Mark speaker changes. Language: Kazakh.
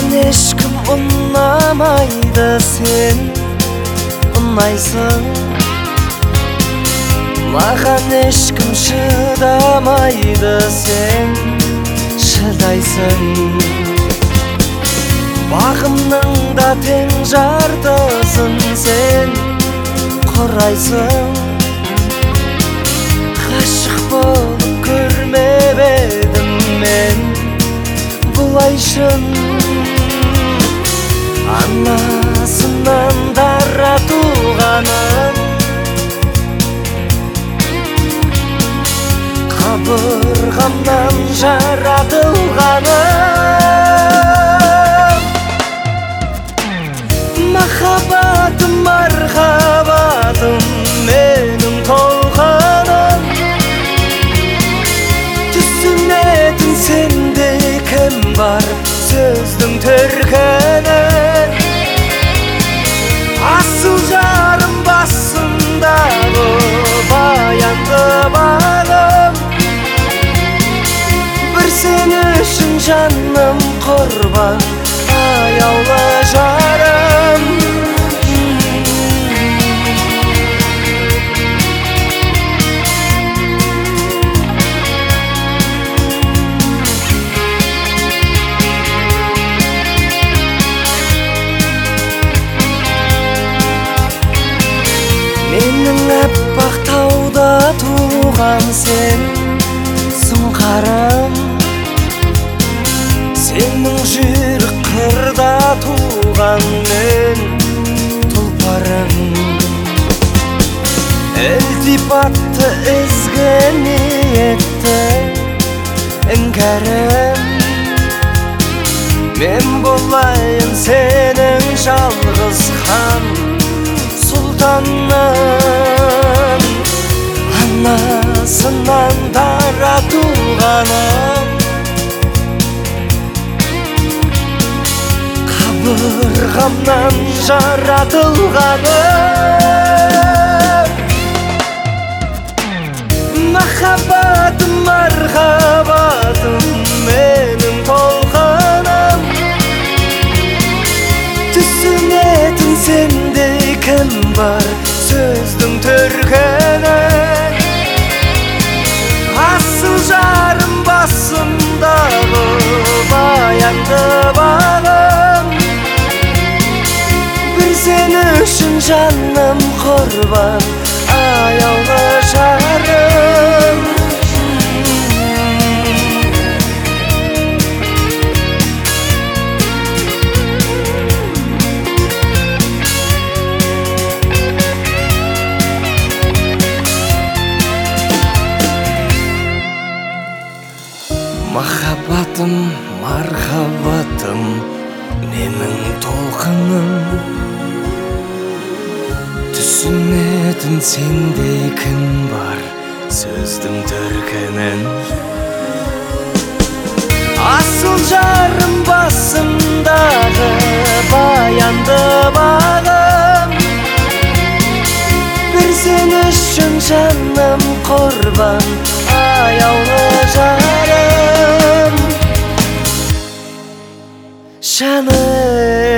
Speaker 1: Маған ешкім ұнамайды, сен ұнайсың. Маған ешкім шыдамайды, сен шыдайсың. Бағымның да тең жартысын сен құрайсың. Ғашық болып көрмеп едім мен бұлай шын. Анасынан дара туғаным, қабырғамнан жаратылғаным. Махаббатым, мархабатым, менің толқыным. Түсінетін сенде кім бар сөздің төркінін? Асыл жарым басындағы баянды бағым. Бір сен үшін жаным құрбан, аяулы жарым. Менің әппақ тауда туған сен сұңқарым. Сенің жүйрік қырда туған мен тұлпарым. Ілтипатты ізгі ниетті іңкәрім. Мен болайын сенің жалғыз хан сұлтаным. Анасынан дара туғаным, қабырғамнан жаратылғаным. Махаббатым, мархабатым, менің толқыным. Түсінетін сенде кім бар сөздің төркінін? Асыл жарым басымдағы баянды бағым. Бір сен үшін жаным құрбан, аяулы жарым. Махаббатым, мархабатым, менің толқыным. Түсінетін сенде кім бар сөздің төркінін? Асыл жарым басымдағы баянды бағым. Бір сен үшін жаным құрбан, аяулы жарым. Жаным